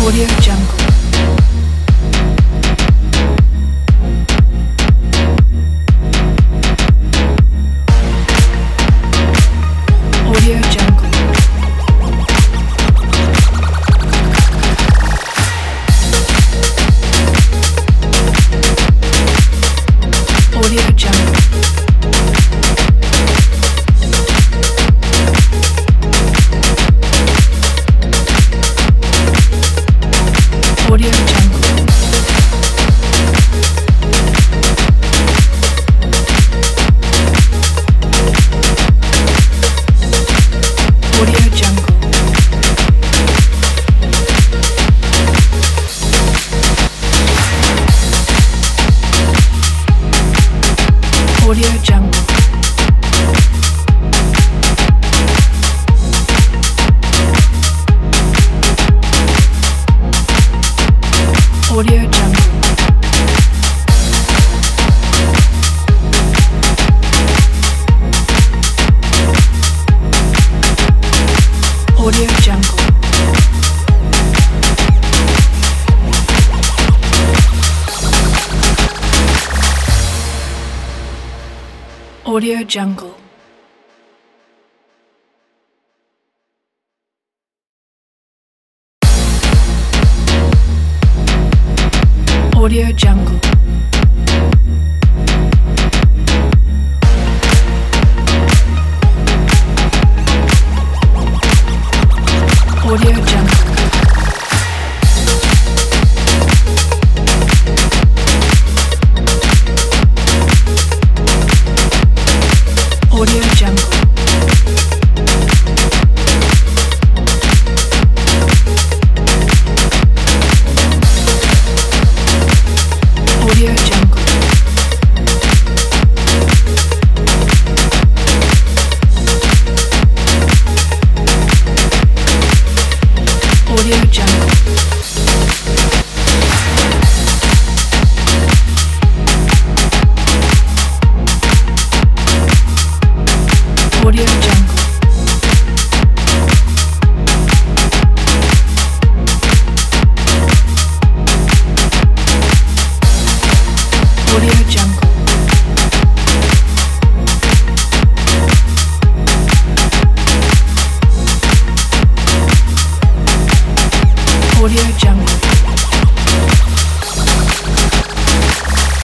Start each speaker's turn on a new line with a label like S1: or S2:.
S1: Audio Jungle. Audio Jungle. Audio Jungle. Audio Jungle. Audio Jungle. Audio Jungle. Audio Jungle. Audio Jungle. Audio Jungle. Audio Jungle. Audio Jungle. Audio Jungle. Audio Jungle. Audio Jungle. Audio Jungle. Audio Jungle. Audio Jungle.